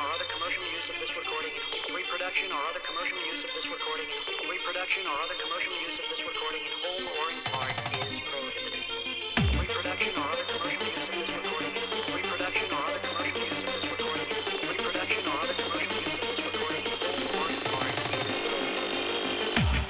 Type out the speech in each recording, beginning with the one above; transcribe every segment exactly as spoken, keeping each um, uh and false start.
or other commercial use of this recording, reproduction or other commercial use of this recording, reproduction or other commercial use of this recording in whole or in part is prohibited. Reproduction or other commercial use of this recording, reproduction or other commercial use of this recording, reproduction or other commercial use of this recording in whole or in part is prohibited.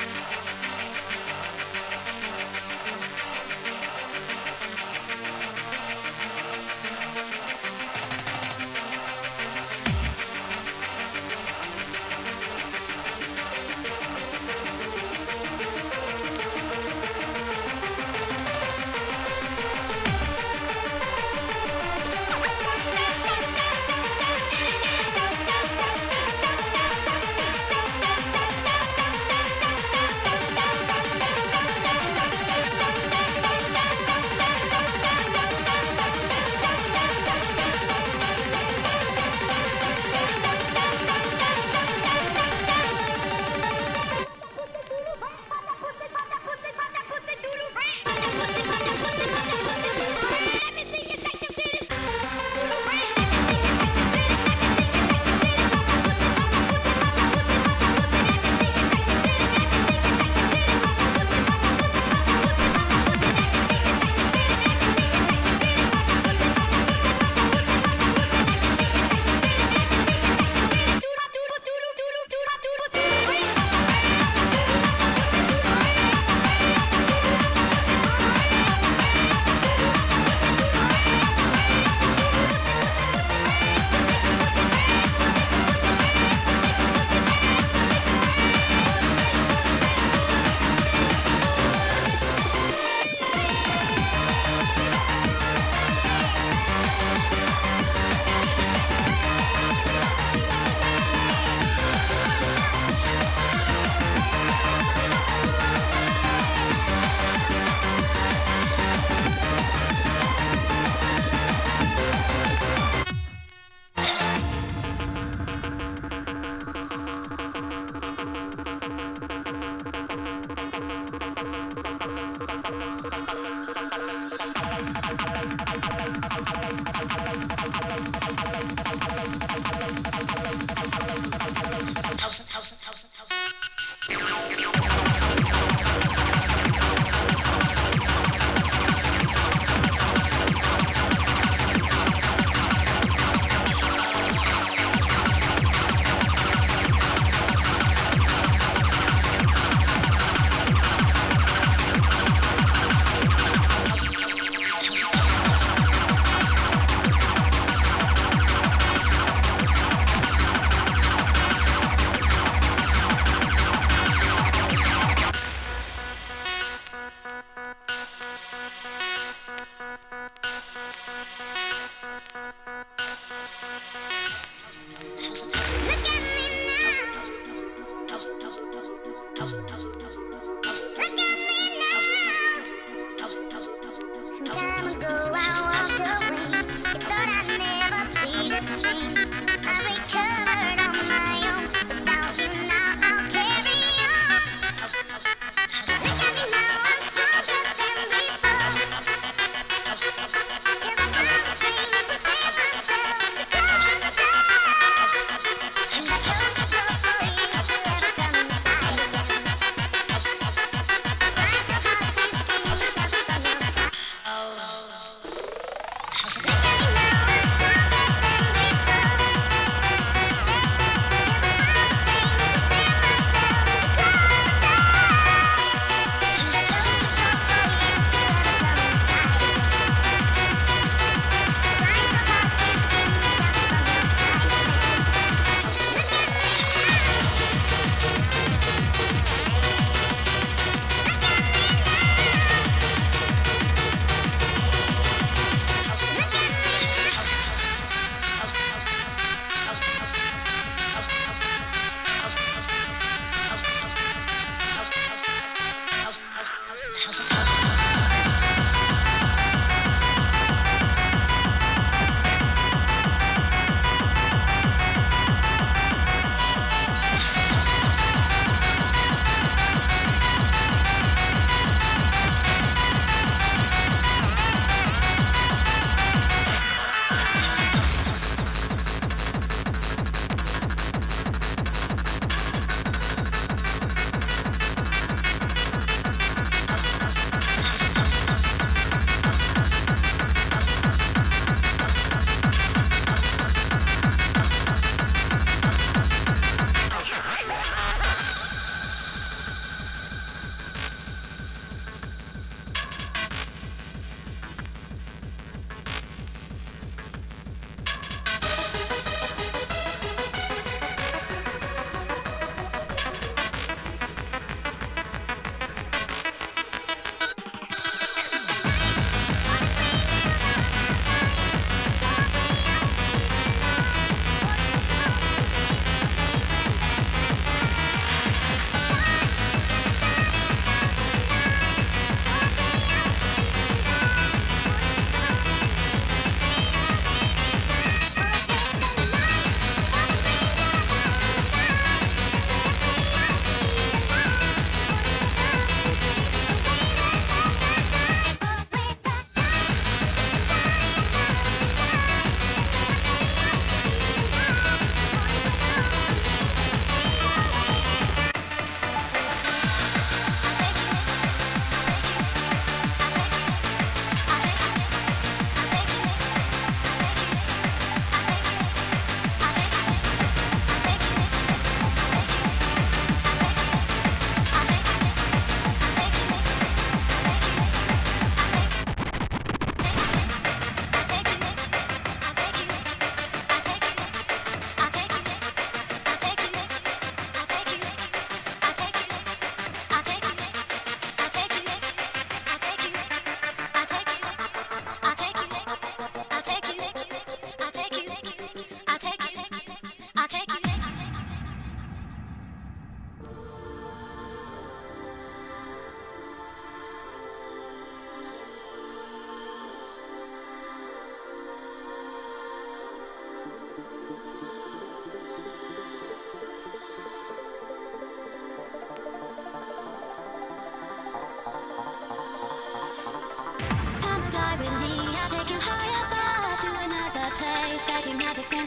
Oh.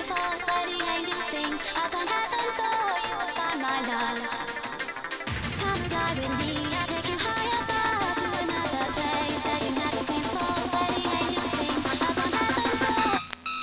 fall where the angels sing. Up on heaven, so you will find my love. Come fly with me, I'll take you high above to another place that you've never seen before. Where the angels sing. Up on heaven, so come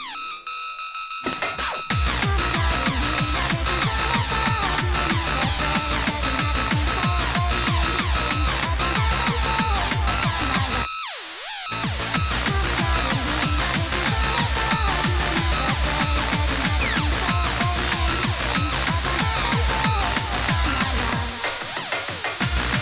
fly with me, I'll take you high above to another place that you've never seen before. Where the angels sing. Up on heaven, so you will find my love. Come fly with me, I'll take you high above to another place that you've never seen before. Where the angels sing. Up on heaven, so you will find my love.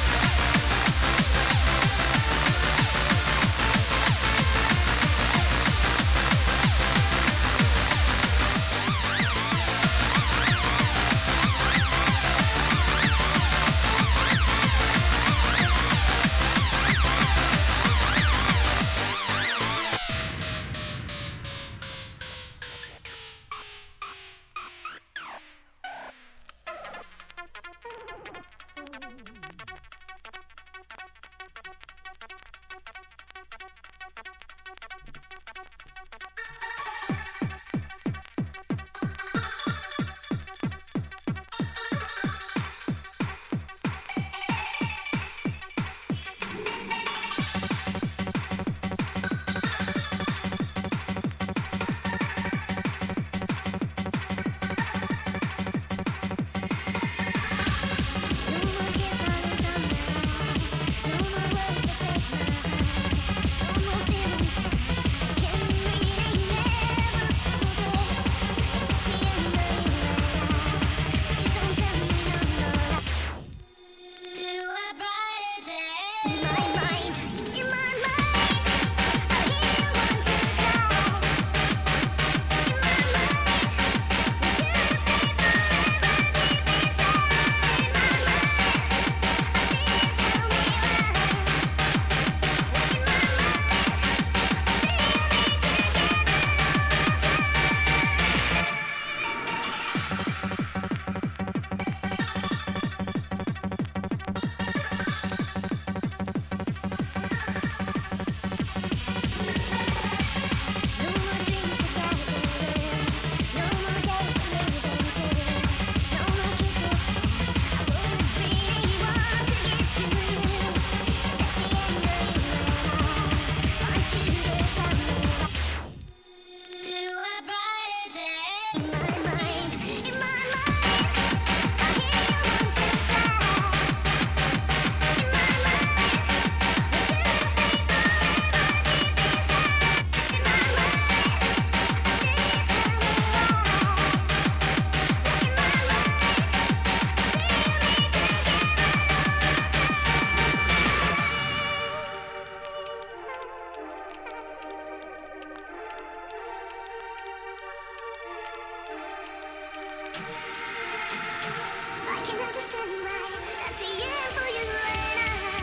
I can understand why that's the end for you and I.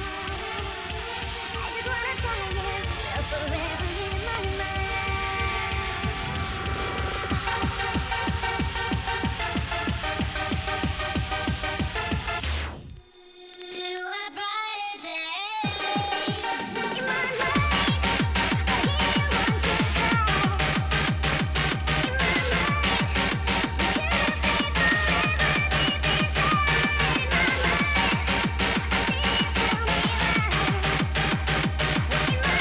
I just wanna tell you, you're forever in my mind. To a brighter day. In my mind, I hear you want to cry. In my mind, we could stay forever deep inside. In my mind, I feel tell me why. In my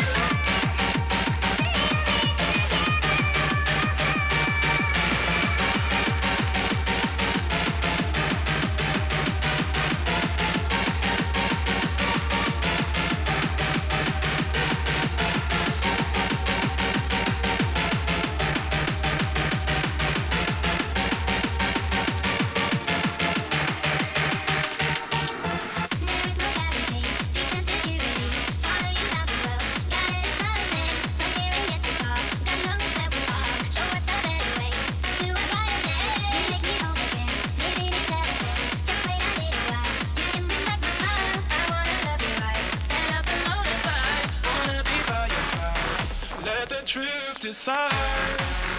There is no guarantee, peace and security. Follow you out the world, guided in something. Some hear and get so far, God knows where we are. Show us a better way to a brighter day. You make me whole again, maybe each other day. Just wait a little while, you can bring back my smile. I wanna love you right, stand up and hold it tight. Wanna be by your side. Let the truth decide.